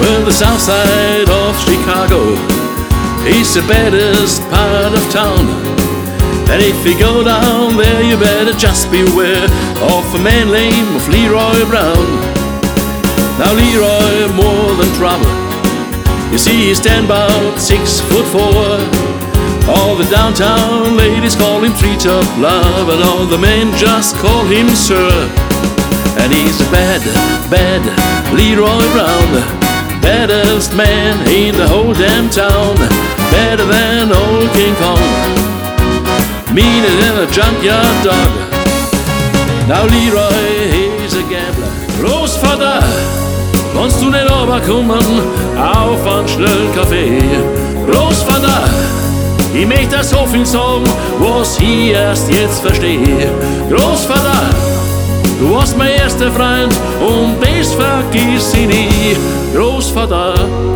the south side of Chicago is the baddest part of town. And if you go down there, you better just beware of a man named Leroy Brown. Now Leroy, more than trouble. You see, he stand about 6'4". All the downtown ladies call him Treetop Love, and all the men just call him Sir. And he's a bad, bad Leroy Brown, baddest man in the whole damn town, better than old King Kong, meaner than a junkyard dog. Now Leroy is a gambler. Großvater, kannst du nicht runterkommen auf einen schnellen Kaffee? Großvater, ich möchte das so viel sagen, was ich erst jetzt verstehe. Großvater, du warst mein erster Freund und das vergiss ich nie. Großvater.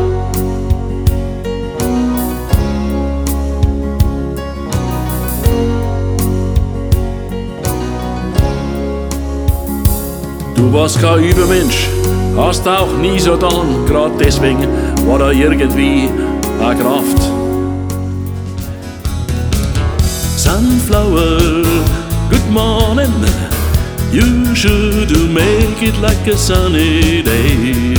Du warst kein Übermensch, hast auch nie so getan, grad deswegen war da irgendwie eine Kraft. Sunflower, good morning, you should make it like a sunny day.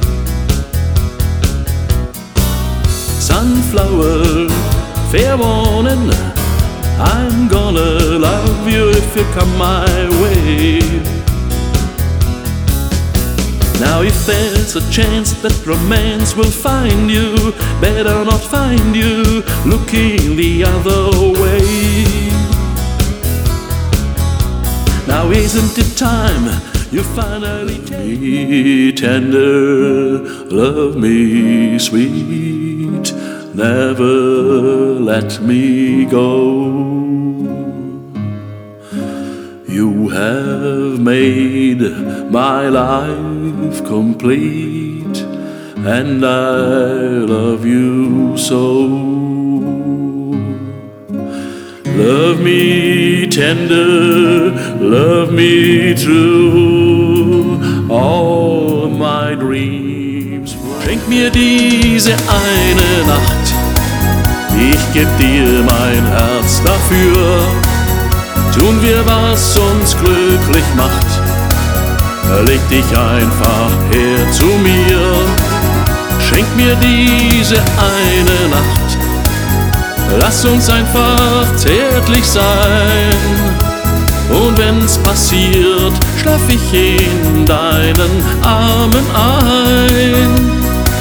Sunflower, fair warning, I'm gonna love you if you come my way. Now if there's a chance that romance will find you, better not find you looking the other way. Now isn't it time you finally love me tender, love me sweet, never let me go. You have made my life complete, and I love you so. Love me tender, love me true, all my dreams. Schenk mir diese eine Nacht, ich geb dir mein Herz dafür. Tun wir, was uns glücklich macht, leg dich einfach her zu mir. Schenk mir diese eine Nacht, lass uns einfach zärtlich sein. Und wenn's passiert, schlaf ich in deinen Armen ein.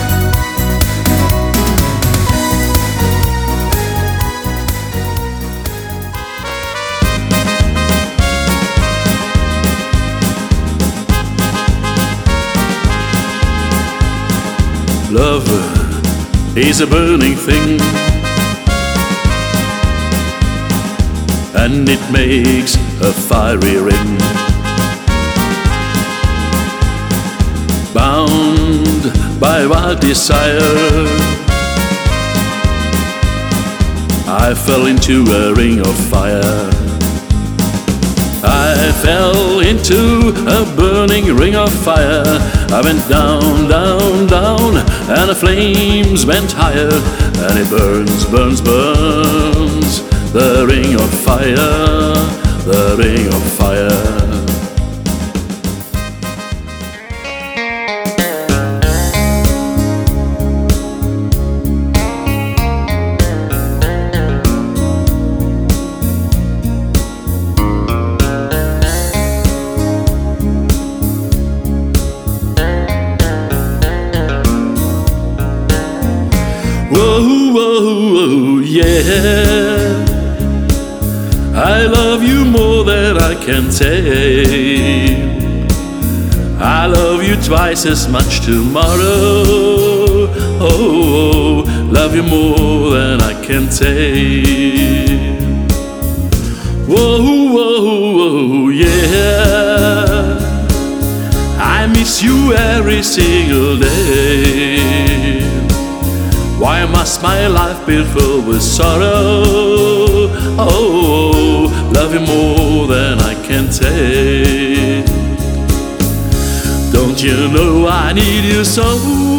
Love is a burning thing, and it makes a fiery ring. Bound by wild desire, I fell into a ring of fire. I fell into a burning ring of fire. I went down, down, down, and the flames went higher. And it burns, burns, burns, the ring of fire, the ring of fire. Whoa, whoa, whoa, yeah, I love you more than I can say. I love you twice as much tomorrow. Oh, love you more than I can say. Whoa, whoa, whoa, yeah, I miss you every single day. Why must my life be filled with sorrow? Oh, love you more than I can say. Don't you know I need you so?